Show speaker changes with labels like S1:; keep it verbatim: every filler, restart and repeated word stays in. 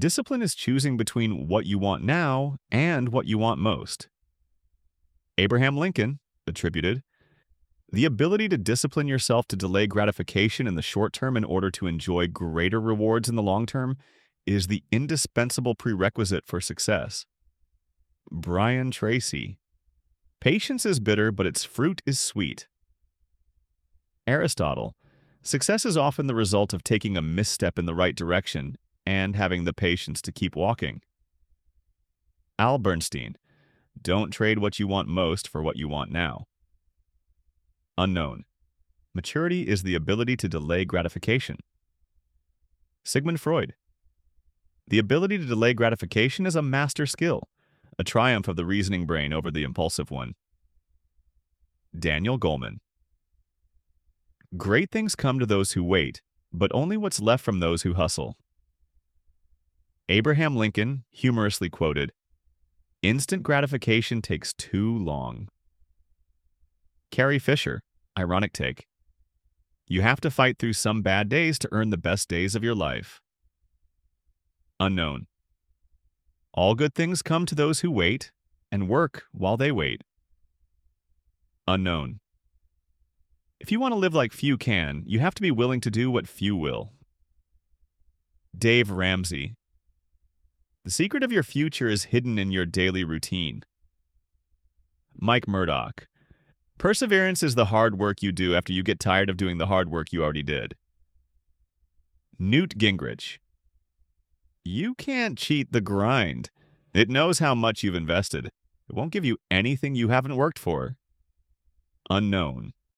S1: Discipline is choosing between what you want now and what you want most. Abraham Lincoln attributed, "The ability to discipline yourself to delay gratification in the short term in order to enjoy greater rewards in the long term is the indispensable prerequisite for success." Brian Tracy, "Patience is bitter, but its fruit is sweet." Aristotle, "Success is often the result of taking a misstep in the right direction and having the patience to keep walking." Al Bernstein, "Don't trade what you want most for what you want now." Unknown, "Maturity is the ability to delay gratification." Sigmund Freud, "The ability to delay gratification is a master skill, a triumph of the reasoning brain over the impulsive one." Daniel Goleman, "Great things come to those who wait, but only what's left from those who hustle." Abraham Lincoln humorously quoted, "Instant gratification takes too long." Carrie Fisher, ironic take, "You have to fight through some bad days to earn the best days of your life." Unknown, "All good things come to those who wait and work while they wait." Unknown, "If you want to live like few can, you have to be willing to do what few will." Dave Ramsey, "The secret of your future is hidden in your daily routine." Mike Murdoch, "Perseverance is the hard work you do after you get tired of doing the hard work you already did." Newt Gingrich, "You can't cheat the grind. It knows how much you've invested. It won't give you anything you haven't worked for." Unknown,